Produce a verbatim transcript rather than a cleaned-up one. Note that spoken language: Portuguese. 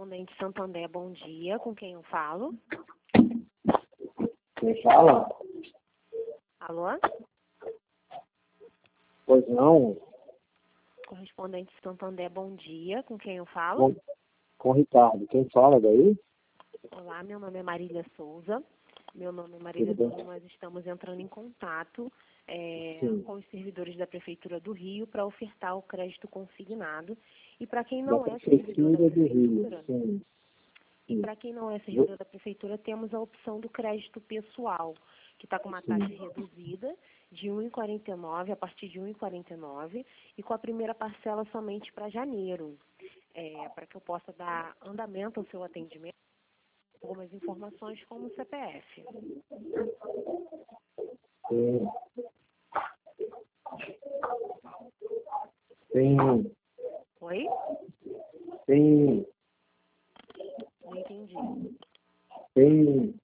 Correspondente Santander, bom dia. Com quem eu falo? Quem fala? Alô? Pois não. Correspondente Santander, bom dia. Com quem eu falo? Com, com o Ricardo. Quem fala daí? Olá, meu nome é Marília Souza. Meu nome é Marília Tudo bem? Souza. Nós estamos entrando em contato é, Sim. com os servidores da Prefeitura do Rio para ofertar o crédito consignado. E para quem Da não é servidor da Prefeitura do Rio. Prefeitura, Sim. e para quem não é servidor da Prefeitura, temos a opção do crédito pessoal, que está com uma taxa reduzida de um vírgula quarenta e nove, a partir de um vírgula quarenta e nove, e com a primeira parcela somente para janeiro. É, para que eu possa dar andamento ao seu atendimento, algumas informações como o C P F. Sim. Sim. Oi? Sim. Não entendi. Sim.